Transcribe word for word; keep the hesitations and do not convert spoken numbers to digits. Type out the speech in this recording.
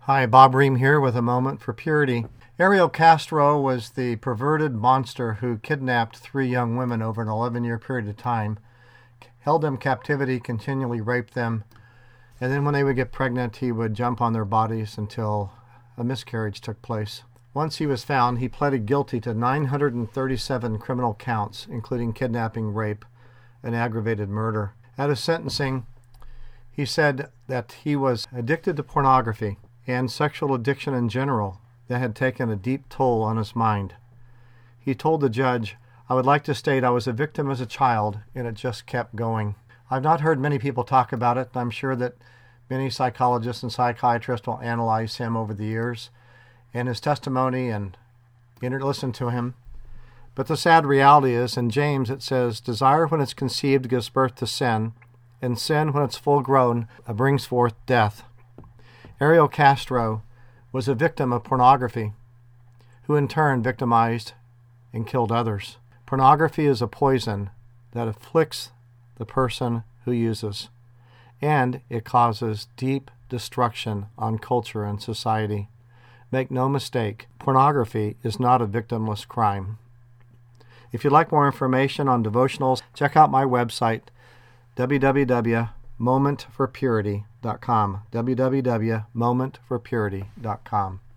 Hi, Bob Ream here with A Moment for Purity. Ariel Castro was the perverted monster who kidnapped three young women over an eleven-year period of time, held them in captivity, continually raped them, and then when they would get pregnant, he would jump on their bodies until a miscarriage took place. Once he was found, he pleaded guilty to nine hundred thirty-seven criminal counts, including kidnapping, rape, and aggravated murder. At his sentencing, he said that he was addicted to pornography and sexual addiction in general that had taken a deep toll on his mind. He told the judge, "I would like to state I was a victim as a child, and it just kept going." I've not heard many people talk about it, and I'm sure that many psychologists and psychiatrists will analyze him over the years and his testimony and listen to him. But the sad reality is, in James it says, "Desire when it's conceived gives birth to sin, and sin when it's full grown brings forth death." Ariel Castro was a victim of pornography, who in turn victimized and killed others. Pornography is a poison that afflicts the person who uses, and it causes deep destruction on culture and society. Make no mistake, pornography is not a victimless crime. If you'd like more information on devotionals, check out my website, w w w dot moment for purity dot com, w w w dot moment for purity dot com.